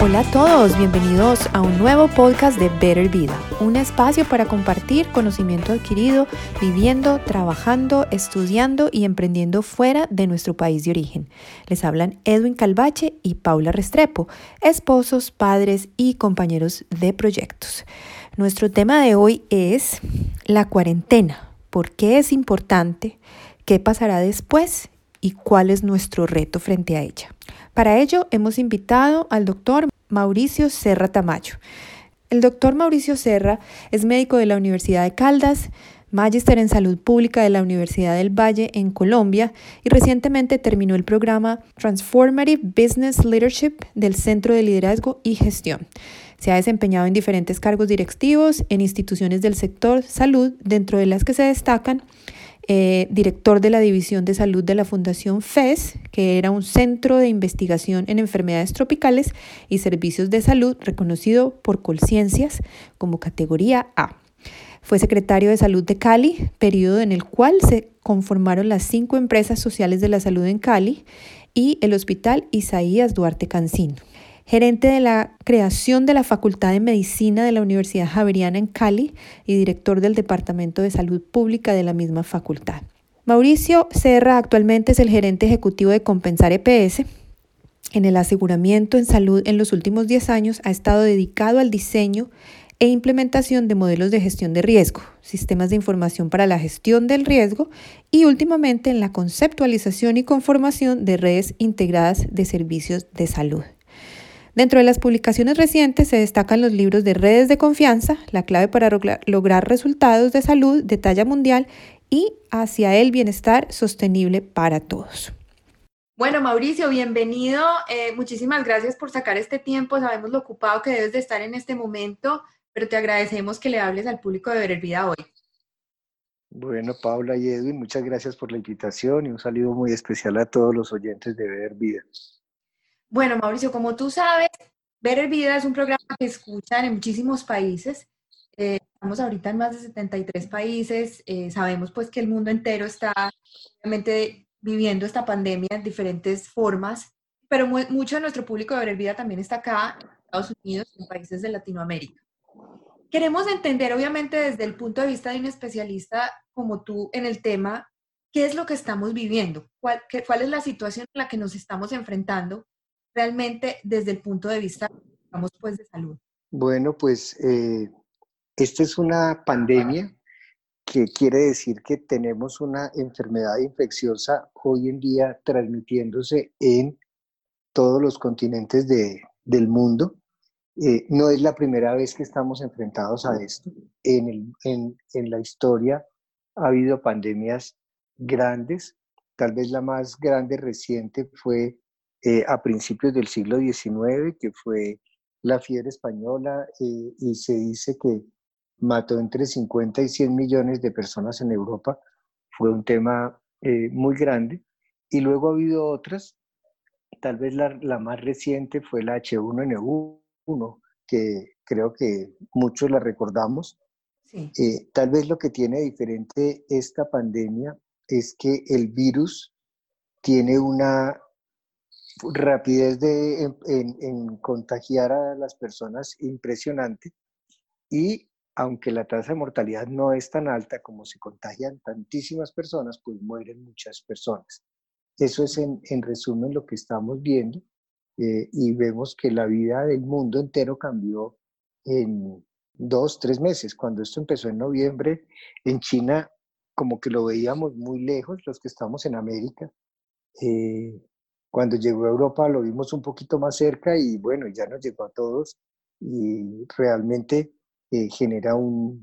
Hola a todos, bienvenidos a un nuevo podcast de Better Vida, un espacio para compartir conocimiento adquirido viviendo, trabajando, estudiando y emprendiendo fuera de nuestro país de origen. Les hablan Edwin Calvache y Paula Restrepo, esposos, padres y compañeros de proyectos. Nuestro tema de hoy es la cuarentena. ¿Por qué es importante? ¿Qué pasará después? ¿Y cuál es nuestro reto frente a ella? Para ello hemos invitado al doctor Mauricio Serra Tamayo. El doctor Mauricio Serra es médico de la Universidad de Caldas, magíster en salud pública de la Universidad del Valle en Colombia y recientemente terminó el programa Transformative Business Leadership del Centro de Liderazgo y Gestión. Se ha desempeñado en diferentes cargos directivos en instituciones del sector salud, dentro de las que se destacan director de la División de Salud de la Fundación FES, que era un centro de investigación en enfermedades tropicales y servicios de salud reconocido por Colciencias como categoría A. Fue secretario de Salud de Cali, periodo en el cual se conformaron las 5 empresas sociales de la salud en Cali y el Hospital Isaías Duarte Cancino. Gerente de la creación de la Facultad de Medicina de la Universidad Javeriana en Cali y director del Departamento de Salud Pública de la misma facultad. Mauricio Serra actualmente es el gerente ejecutivo de Compensar EPS. En el aseguramiento en salud en los últimos 10 años ha estado dedicado al diseño e implementación de modelos de gestión de riesgo, sistemas de información para la gestión del riesgo y últimamente en la conceptualización y conformación de redes integradas de servicios de salud. Dentro de las publicaciones recientes se destacan los libros de Redes de Confianza, la clave para lograr resultados de salud de talla mundial y hacia el bienestar sostenible para todos. Bueno, Mauricio, bienvenido. Muchísimas gracias por sacar este tiempo. Sabemos lo ocupado que debes de estar en este momento, pero te agradecemos que le hables al público de Better Vida hoy. Bueno, Paula y Edwin, muchas gracias por la invitación y un saludo muy especial a todos los oyentes de Better Vida. Bueno, Mauricio, como tú sabes, Better Vida es un programa que escuchan en muchísimos países. Estamos ahorita en más de 73 países. Sabemos pues que el mundo entero está obviamente viviendo esta pandemia en diferentes formas, pero mucho de nuestro público de Better Vida también está acá en Estados Unidos y en países de Latinoamérica. Queremos entender, obviamente, desde el punto de vista de un especialista como tú en el tema, qué es lo que estamos viviendo, cuál es la situación en la que nos estamos enfrentando realmente desde el punto de vista, digamos, pues, de salud. Bueno, pues esta es una pandemia que quiere decir que tenemos una enfermedad infecciosa hoy en día transmitiéndose en todos los continentes del mundo. No es la primera vez que estamos enfrentados a esto. En la historia ha habido pandemias grandes. Tal vez la más grande reciente fue a principios del siglo XIX, que fue la fiebre española, y se dice que mató entre 50 y 100 millones de personas en Europa. Fue un tema muy grande. Y luego ha habido otras. Tal vez la más reciente fue la H1N1, que creo que muchos la recordamos. Sí. Tal vez lo que tiene diferente esta pandemia es que el virus tiene una rapidez en contagiar a las personas impresionante, y aunque la tasa de mortalidad no es tan alta, como se contagian tantísimas personas, pues mueren muchas personas. Eso es en resumen lo que estamos viendo, y vemos que la vida del mundo entero cambió en 2-3 meses. Cuando esto empezó en noviembre, en China como que lo veíamos muy lejos, los que estamos en América. Cuando llegó a Europa lo vimos un poquito más cerca y bueno, ya nos llegó a todos y realmente genera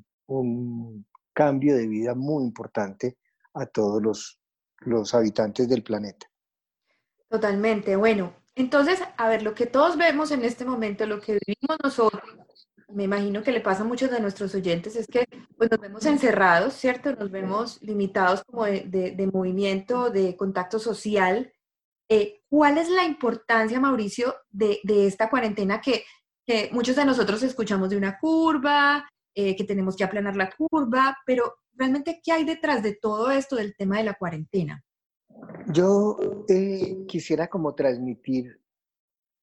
un cambio de vida muy importante a todos los habitantes del planeta. Totalmente. Bueno, entonces, a ver, lo que todos vemos en este momento, lo que vivimos nosotros, me imagino que le pasa a muchos de nuestros oyentes, es que pues, nos vemos encerrados, ¿cierto? Nos vemos limitados como de movimiento, de contacto social. ¿Cuál es la importancia, Mauricio, de esta cuarentena que muchos de nosotros escuchamos de una curva, que tenemos que aplanar la curva, pero realmente, ¿qué hay detrás de todo esto del tema de la cuarentena? Yo quisiera como transmitir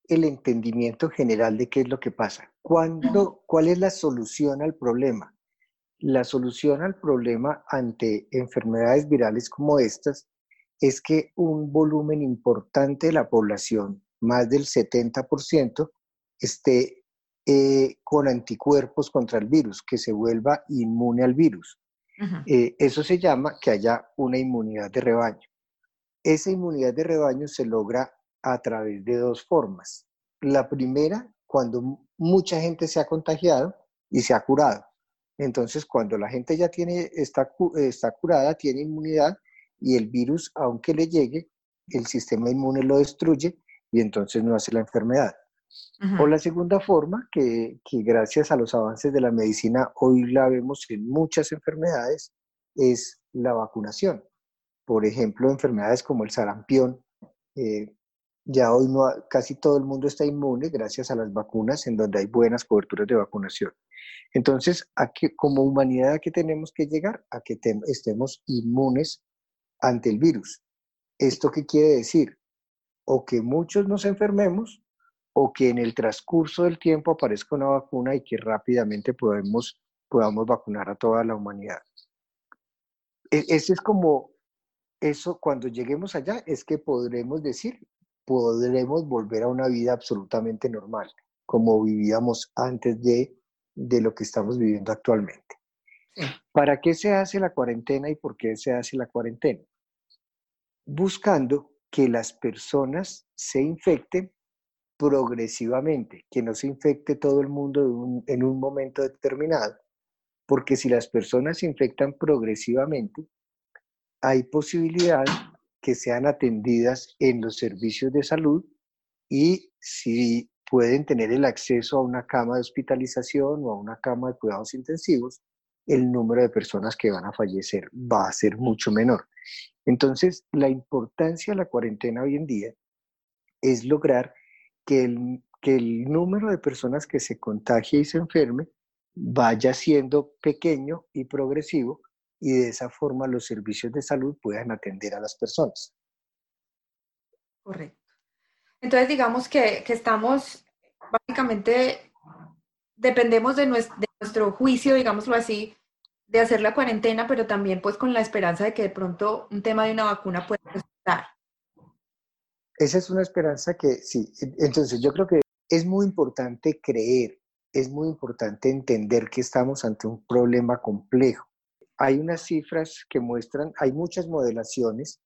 el entendimiento general de qué es lo que pasa. ¿Cuál es la solución al problema? La solución al problema ante enfermedades virales como estas es que un volumen importante de la población, más del 70%, esté con anticuerpos contra el virus, que se vuelva inmune al virus. Ujú. Eso se llama que haya una inmunidad de rebaño. Esa inmunidad de rebaño se logra a través de dos formas. La primera, cuando mucha gente se ha contagiado y se ha curado. Entonces, cuando la gente ya está curada, tiene inmunidad y el virus, aunque le llegue, el sistema inmune lo destruye y entonces no hace la enfermedad. O Ujú. la segunda forma, que gracias a los avances de la medicina hoy la vemos en muchas enfermedades, es la vacunación. Por ejemplo, enfermedades como el sarampión, eh, ya hoy no, casi todo el mundo está inmune gracias a las vacunas en donde hay buenas coberturas de vacunación. Entonces, como humanidad, ¿a qué tenemos que llegar? A que estemos inmunes ante el virus. ¿Esto qué quiere decir? O que muchos nos enfermemos o que en el transcurso del tiempo aparezca una vacuna y que rápidamente podamos vacunar a toda la humanidad. Ese es como eso, cuando lleguemos allá, es que podremos volver a una vida absolutamente normal, como vivíamos antes de lo que estamos viviendo actualmente. Sí. ¿Para qué se hace la cuarentena y por qué se hace la cuarentena? Buscando que las personas se infecten progresivamente, que no se infecte todo el mundo en un momento determinado, porque si las personas se infectan progresivamente, hay posibilidad que sean atendidas en los servicios de salud y si pueden tener el acceso a una cama de hospitalización o a una cama de cuidados intensivos, el número de personas que van a fallecer va a ser mucho menor. Entonces, la importancia de la cuarentena hoy en día es lograr que el número de personas que se contagie y se enferme vaya siendo pequeño y progresivo y de esa forma los servicios de salud puedan atender a las personas. Correcto. Entonces, digamos que estamos, básicamente, dependemos de nuestro juicio, digámoslo así, de hacer la cuarentena, pero también pues con la esperanza de que de pronto un tema de una vacuna pueda resultar. Esa es una esperanza que sí. Entonces yo creo que es muy importante creer, es muy importante entender que estamos ante un problema complejo. Hay unas cifras que muestran, hay muchas modelaciones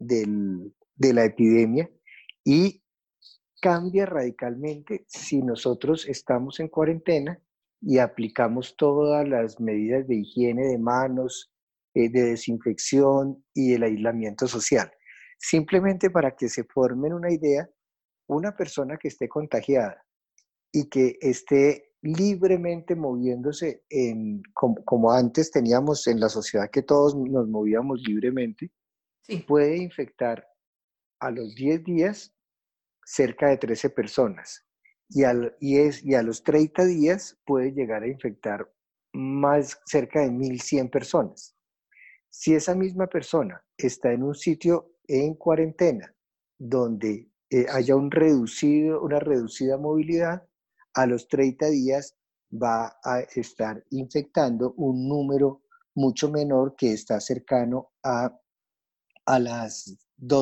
de la epidemia y cambia radicalmente si nosotros estamos en cuarentena y aplicamos todas las medidas de higiene de manos, de desinfección y el aislamiento social. Simplemente para que se formen una idea, una persona que esté contagiada y que esté libremente moviéndose como antes teníamos en la sociedad que todos nos movíamos libremente, Sí. puede infectar a los 10 días cerca de 13 personas y a los 30 días puede llegar a infectar más cerca de 1.100 personas. Si esa misma persona está en un sitio en cuarentena donde haya una reducida movilidad, a los 30 días va a estar infectando un número mucho menor que está cercano a las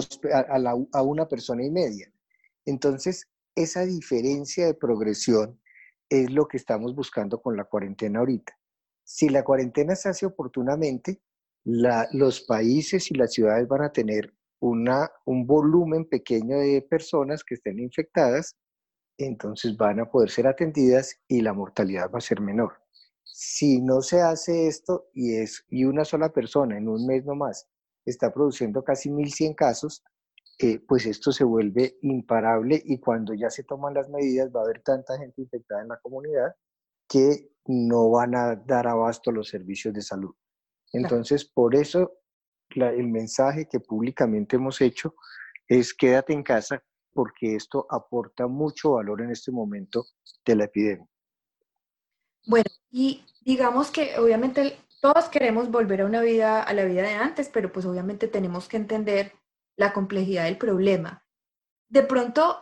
a una persona y media. Entonces, esa diferencia de progresión es lo que estamos buscando con la cuarentena ahorita. Si la cuarentena se hace oportunamente, los países y las ciudades van a tener un volumen pequeño de personas que estén infectadas, entonces van a poder ser atendidas y la mortalidad va a ser menor. Si no se hace esto y una sola persona en un mes nomás está produciendo casi 1.100 casos, pues esto se vuelve imparable y cuando ya se toman las medidas va a haber tanta gente infectada en la comunidad que no van a dar abasto los servicios de salud. Claro. Entonces, por eso el mensaje que públicamente hemos hecho es quédate en casa porque esto aporta mucho valor en este momento de la epidemia. Bueno, y digamos que obviamente todos queremos volver a una vida, a la vida de antes, pero pues obviamente tenemos que entender la complejidad del problema. De pronto,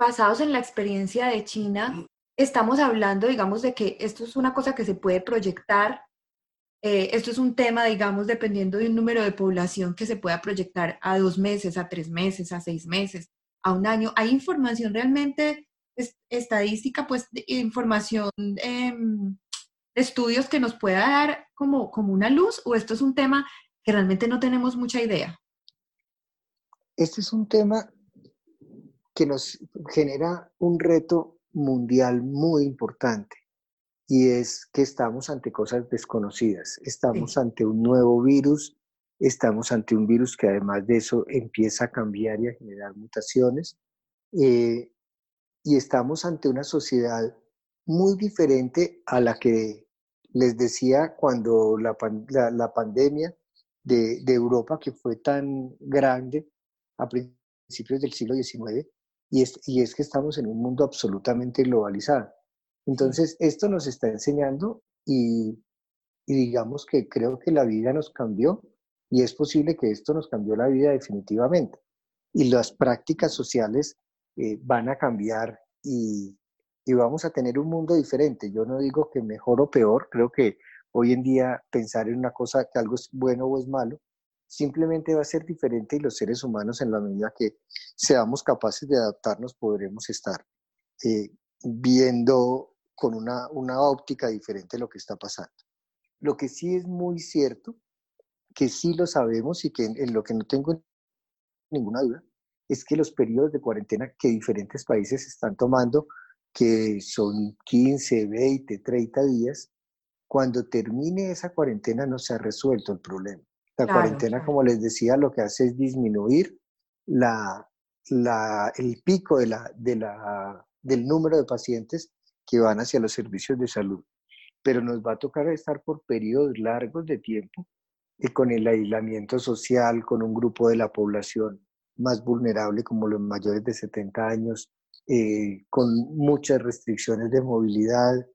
basados en la experiencia de China, estamos hablando, digamos, de que esto es una cosa que se puede proyectar. Esto es un tema, digamos, dependiendo de un número de población que se pueda proyectar a 2 meses, a 3 meses, a 6 meses, a un año. ¿Hay información realmente estadística, pues, información de estudios que nos pueda dar como una luz? ¿O esto es un tema que realmente no tenemos mucha idea? Este es un tema que nos genera un reto mundial muy importante y es que estamos ante cosas desconocidas, Sí, estamos ante un nuevo virus, estamos ante un virus que además de eso empieza a cambiar y a generar mutaciones eh, y estamos ante una sociedad muy diferente a la que les decía cuando la pandemia de Europa, que fue tan grande a principios del siglo XIX, y es que estamos en un mundo absolutamente globalizado. sí, Entonces, esto nos está enseñando y digamos que creo que la vida nos cambió y es posible que esto nos cambió la vida definitivamente. Y las prácticas sociales van a cambiar y vamos a tener un mundo diferente. Yo no digo que mejor o peor, creo que hoy en día pensar en una cosa que algo es bueno o es malo, simplemente va a ser diferente y los seres humanos en la medida que seamos capaces de adaptarnos podremos estar viendo con una óptica diferente lo que está pasando. Lo que sí es muy cierto, que sí lo sabemos y que en lo que no tengo ninguna duda, es que los periodos de cuarentena que diferentes países están tomando, que son 15, 20, 30 días, cuando termine esa cuarentena no se ha resuelto el problema. La claro, cuarentena, claro. como les decía, lo que hace es disminuir la, el pico del número de pacientes que van hacia los servicios de salud. Pero nos va a tocar estar por periodos largos de tiempo y con el aislamiento social, con un grupo de la población más vulnerable como los mayores de 70 años, con muchas restricciones de movilidad,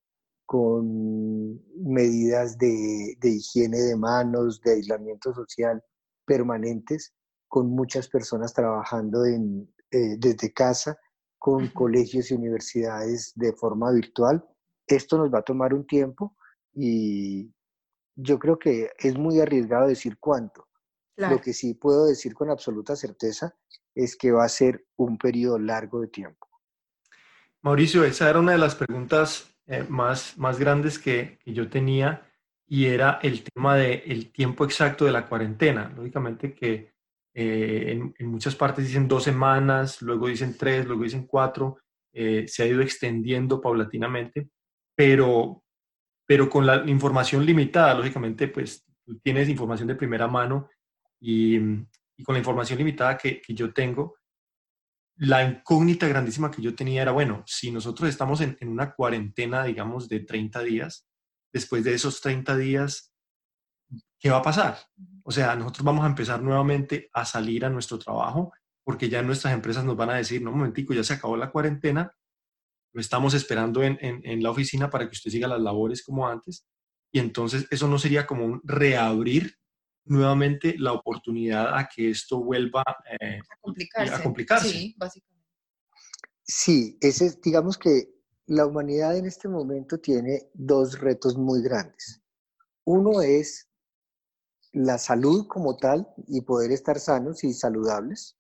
con medidas de higiene de manos, de aislamiento social permanentes, con muchas personas trabajando desde casa, con Ujú. colegios y universidades de forma virtual. Esto nos va a tomar un tiempo y yo creo que es muy arriesgado decir cuánto. Lo Claro. que sí puedo decir con absoluta certeza es que va a ser un periodo largo de tiempo. Mauricio, esa era una de las preguntas más grandes que yo tenía y era el tema del tiempo exacto de la cuarentena. Lógicamente que en muchas partes dicen 2 semanas, luego dicen 3, luego dicen 4, se ha ido extendiendo paulatinamente, pero, pero con la información limitada, lógicamente, pues tú tienes información de primera mano y con la información limitada que yo tengo la incógnita grandísima que yo tenía era, bueno, si nosotros estamos en una cuarentena, digamos, de 30 días, después de esos 30 días, ¿qué va a pasar? O sea, nosotros vamos a empezar nuevamente a salir a nuestro trabajo porque ya nuestras empresas nos van a decir, no, un momentico, ya se acabó la cuarentena, lo estamos esperando en la oficina para que usted siga las labores como antes. Y entonces eso no sería como un reabrir nuevamente la oportunidad a que esto vuelva A a complicarse. complicarse. Sí, básicamente. Sí, digamos que la humanidad en este momento tiene dos retos muy grandes. Uno es la salud como tal y poder estar sanos y saludables.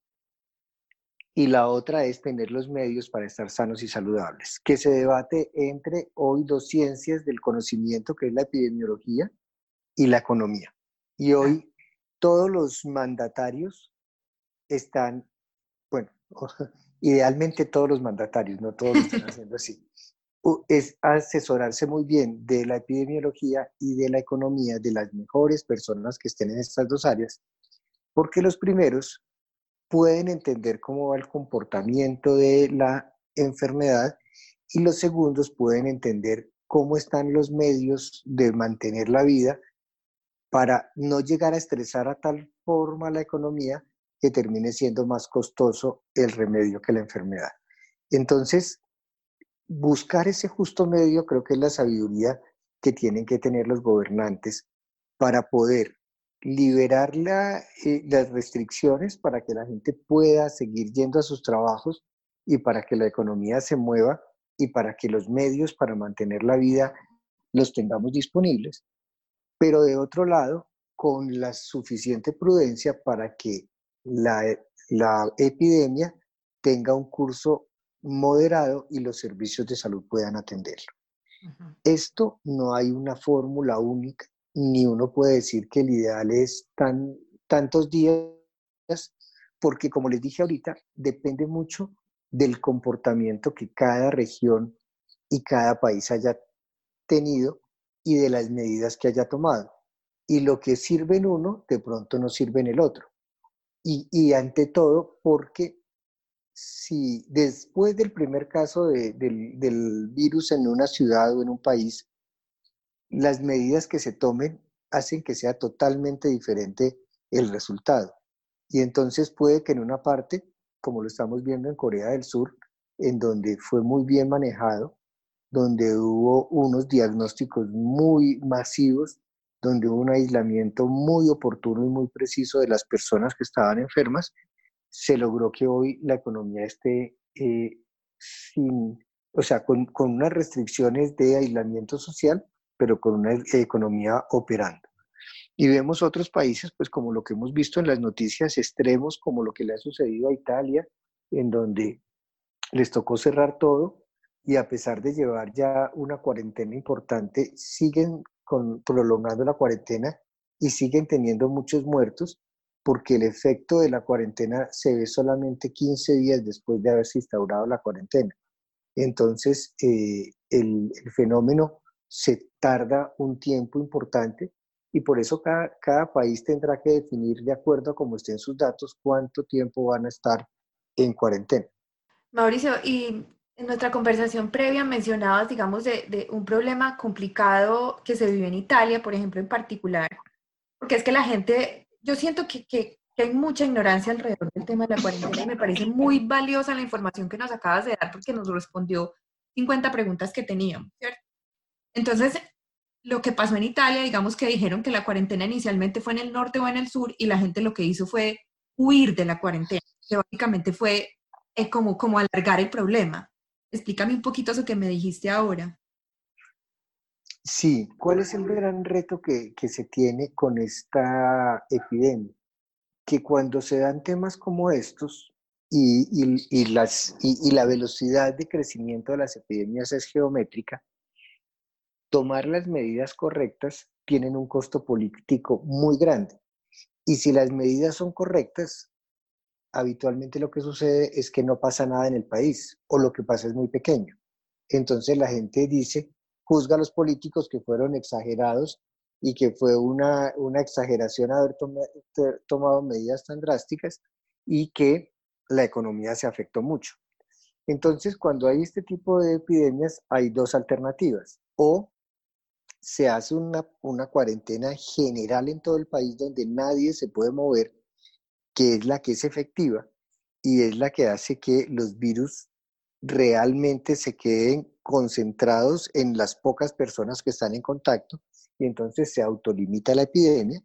Y la otra es tener los medios para estar sanos y saludables, que se debate entre hoy dos ciencias del conocimiento, que es la epidemiología y la economía. Y Claro. hoy todos los mandatarios están, bueno, idealmente todos los mandatarios, no todos lo están haciendo así, es asesorarse muy bien de la epidemiología y de la economía, de las mejores personas que estén en estas dos áreas, porque los primeros pueden entender cómo va el comportamiento de la enfermedad y los segundos pueden entender cómo están los medios de mantener la vida para no llegar a estresar a tal forma la economía que termine siendo más costoso el remedio que la enfermedad. Entonces, buscar ese justo medio creo que es la sabiduría que tienen que tener los gobernantes para poder liberar las restricciones para que la gente pueda seguir yendo a sus trabajos, y para que la economía se mueva y para que los medios para mantener la vida los tengamos disponibles, pero de otro lado, con la suficiente prudencia para que la, la epidemia tenga un curso moderado y los servicios de salud puedan atenderlo. Ujú. Esto no hay una fórmula única, ni uno puede decir que el ideal es tantos días, porque como les dije ahorita, depende mucho del comportamiento que cada región y cada país haya tenido y de las medidas que haya tomado. Y lo que sirve en uno, de pronto no sirve en el otro. Y ante todo, porque si después del primer caso del virus en una ciudad o en un país, las medidas que se tomen hacen que sea totalmente diferente el resultado. Y entonces puede que en una parte, como lo estamos viendo en Corea del Sur, en donde fue muy bien manejado, donde hubo unos diagnósticos muy masivos, donde hubo un aislamiento muy oportuno y muy preciso de las personas que estaban enfermas, se logró que hoy la economía esté sin, o sea, con unas restricciones de aislamiento social, pero con una economía operando. Y vemos otros países, pues como lo que hemos visto en las noticias, extremos, como lo que le ha sucedido a Italia, en donde les tocó cerrar todo y a pesar de llevar ya una cuarentena importante, siguen prolongando la cuarentena y siguen teniendo muchos muertos porque el efecto de la cuarentena se ve solamente 15 días después de haberse instaurado la cuarentena. Entonces, el fenómeno se tarda un tiempo importante y por eso cada país tendrá que definir, de acuerdo a cómo estén sus datos, cuánto tiempo van a estar en cuarentena. Mauricio, y en nuestra conversación previa mencionabas, digamos, de un problema complicado que se vive en Italia, por ejemplo, en particular, porque es que la gente, yo siento que hay mucha ignorancia alrededor del tema de la cuarentena y me parece muy valiosa la información que nos acabas de dar porque nos respondió 50 preguntas que teníamos, ¿cierto? Entonces, lo que pasó en Italia, digamos que dijeron que la cuarentena inicialmente fue en el norte o en el sur y la gente lo que hizo fue huir de la cuarentena, que básicamente fue como alargar el problema. Explícame un poquito eso que me dijiste ahora. Sí, ¿cuál es el gran reto que se tiene con esta epidemia? Que cuando se dan temas como estos y la velocidad de crecimiento de las epidemias es geométrica, tomar las medidas correctas tienen un costo político muy grande. Y si las medidas son correctas, habitualmente lo que sucede es que no pasa nada en el país o lo que pasa es muy pequeño. Entonces la gente dice, juzga a los políticos que fueron exagerados y que fue una exageración haber tomado medidas tan drásticas y que la economía se afectó mucho. Entonces, cuando hay este tipo de epidemias, hay dos alternativas. O se hace una cuarentena general en todo el país donde nadie se puede mover, que es la que es efectiva y es la que hace que los virus realmente se queden concentrados en las pocas personas que están en contacto y entonces se autolimita la epidemia,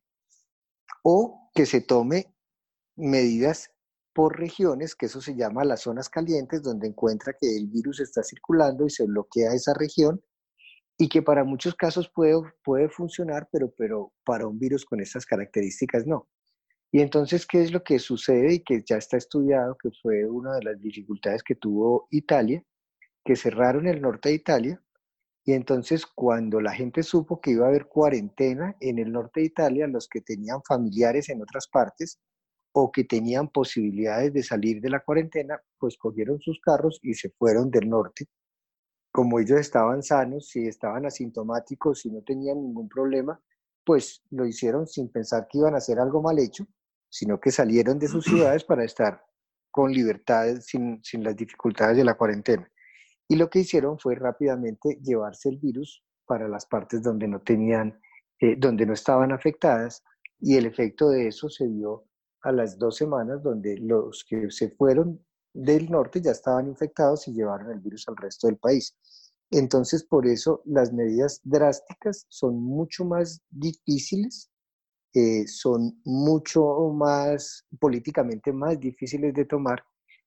o que se tome medidas por regiones, que eso se llama las zonas calientes, donde encuentra que el virus está circulando y se bloquea esa región y que para muchos casos puede funcionar, pero para un virus con estas características no. Y entonces, ¿qué es lo que sucede y que ya está estudiado, que fue una de las dificultades que tuvo Italia? Que cerraron el norte de Italia y entonces cuando la gente supo que iba a haber cuarentena en el norte de Italia, los que tenían familiares en otras partes o que tenían posibilidades de salir de la cuarentena, pues cogieron sus carros y se fueron del norte. Como ellos estaban sanos, si estaban asintomáticos, si no tenían ningún problema, pues lo hicieron sin pensar que iban a hacer algo mal hecho, sino que salieron de sus ciudades para estar con libertad, sin las dificultades de la cuarentena. Y lo que hicieron fue rápidamente llevarse el virus para las partes donde no tenían, donde no estaban afectadas, y el efecto de eso se vio a las 2 semanas, donde los que se fueron del norte ya estaban infectados y llevaron el virus al resto del país. Entonces, por eso las medidas drásticas son mucho más difíciles, son mucho más políticamente más difíciles de tomar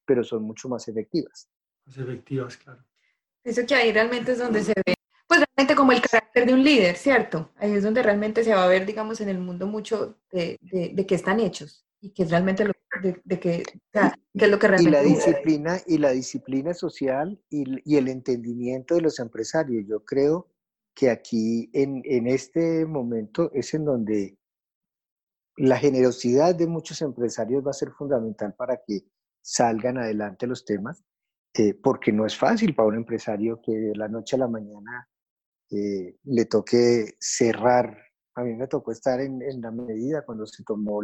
pero son mucho más efectivas. Más efectivas, claro. Eso que ahí realmente es donde se ve, pues realmente como el carácter de un líder, ¿cierto? Ahí es donde realmente se va a ver, digamos, en el mundo mucho de qué están hechos y qué es realmente qué es lo que realmente... Y la disciplina social y el entendimiento de los empresarios. Yo creo que aquí en este momento es en donde la generosidad de muchos empresarios va a ser fundamental para que salgan adelante los temas, porque no es fácil para un empresario que de la noche a la mañana le toque cerrar. A mí me tocó estar en la medida cuando se tomó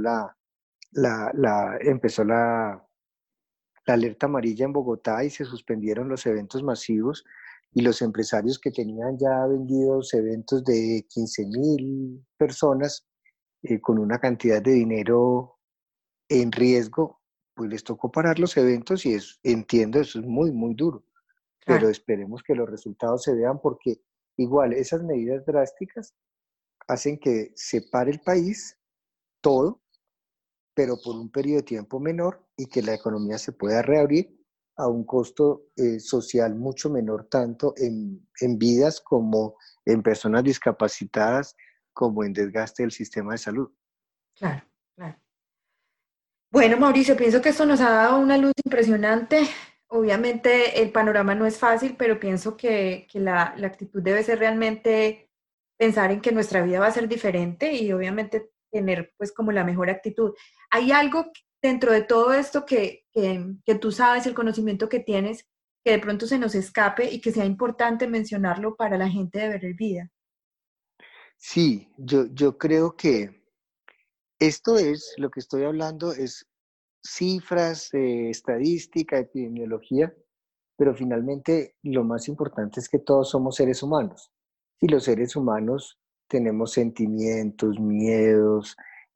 empezó la alerta amarilla en Bogotá y se suspendieron los eventos masivos, y los empresarios que tenían ya vendidos eventos de 15,000 personas con una cantidad de dinero en riesgo, pues les tocó parar los eventos y entiendo, eso es muy, muy duro. Claro. Pero esperemos que los resultados se vean, porque igual esas medidas drásticas hacen que se pare el país todo, pero por un periodo de tiempo menor, y que la economía se pueda reabrir a un costo social mucho menor, tanto en vidas como en personas discapacitadas, como en desgaste del sistema de salud. Claro, claro. Bueno, Mauricio, pienso que esto nos ha dado una luz impresionante. Obviamente el panorama no es fácil, pero pienso que la actitud debe ser realmente pensar en que nuestra vida va a ser diferente y obviamente tener pues como la mejor actitud. ¿Hay algo dentro de todo esto que tú sabes, el conocimiento que tienes, que de pronto se nos escape y que sea importante mencionarlo para la gente de Better Vida? Sí, yo creo que esto es, lo que estoy hablando es cifras, estadística, epidemiología, pero finalmente lo más importante es que todos somos seres humanos, y los seres humanos tenemos sentimientos, miedos,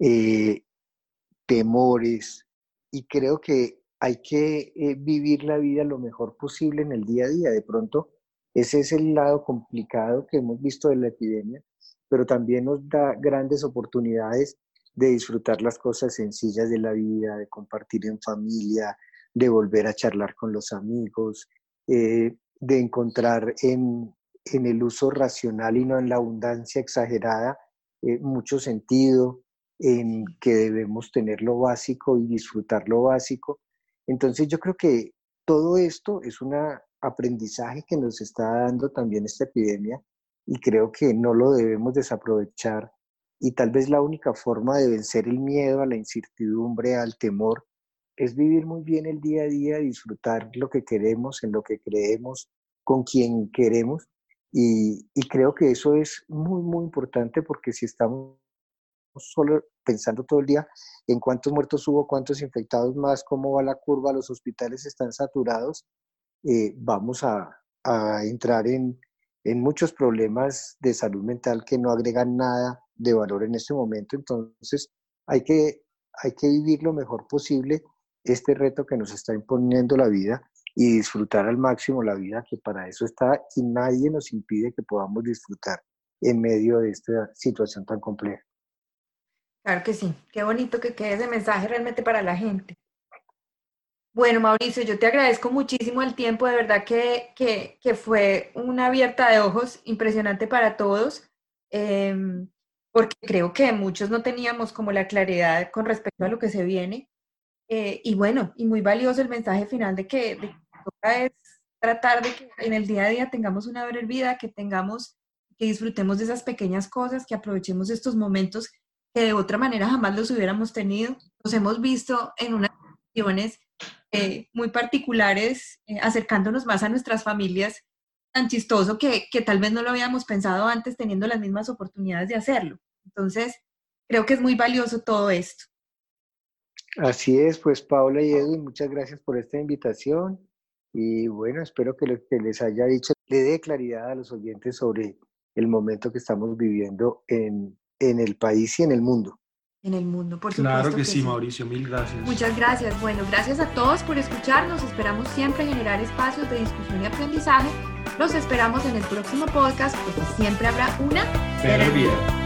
temores, y creo que hay que vivir la vida lo mejor posible en el día a día. De pronto, ese es el lado complicado que hemos visto de la epidemia, pero también nos da grandes oportunidades de disfrutar las cosas sencillas de la vida, de compartir en familia, de volver a charlar con los amigos, de encontrar en el uso racional y no en la abundancia exagerada mucho sentido, en que debemos tener lo básico y disfrutar lo básico. Entonces yo creo que todo esto es un aprendizaje que nos está dando también esta epidemia, y creo que no lo debemos desaprovechar. Y tal vez la única forma de vencer el miedo, a la incertidumbre, al temor, es vivir muy bien el día a día, disfrutar lo que queremos, en lo que creemos, con quien queremos. Y creo que eso es muy, muy importante, porque si estamos solo pensando todo el día en cuántos muertos hubo, cuántos infectados más, cómo va la curva, los hospitales están saturados, vamos a entrar en muchos problemas de salud mental que no agregan nada de valor en este momento. Entonces hay que vivir lo mejor posible este reto que nos está imponiendo la vida, y disfrutar al máximo la vida, que para eso está, y nadie nos impide que podamos disfrutar en medio de esta situación tan compleja. Claro que sí, qué bonito que quede ese mensaje realmente para la gente. Bueno, Mauricio, yo te agradezco muchísimo el tiempo, de verdad que fue una abierta de ojos impresionante para todos, porque creo que muchos no teníamos como la claridad con respecto a lo que se viene, y bueno, y muy valioso el mensaje final de que toca es tratar de que en el día a día tengamos una Better Vida, que disfrutemos de esas pequeñas cosas, que aprovechemos estos momentos que de otra manera jamás los hubiéramos tenido. Nos hemos visto en unas situaciones muy particulares, acercándonos más a nuestras familias, tan chistoso que tal vez no lo habíamos pensado antes, teniendo las mismas oportunidades de hacerlo. Entonces, creo que es muy valioso todo esto. Así es, pues Paula y Edwin, muchas gracias por esta invitación, y bueno, espero que lo que les haya dicho le dé claridad a los oyentes sobre el momento que estamos viviendo en el país y en el mundo. En el mundo, por supuesto. Claro que sí, Mauricio, mil gracias. Muchas gracias. Bueno, gracias a todos por escucharnos. Esperamos siempre generar espacios de discusión y aprendizaje. Los esperamos en el próximo podcast, porque siempre habrá una Better Vida.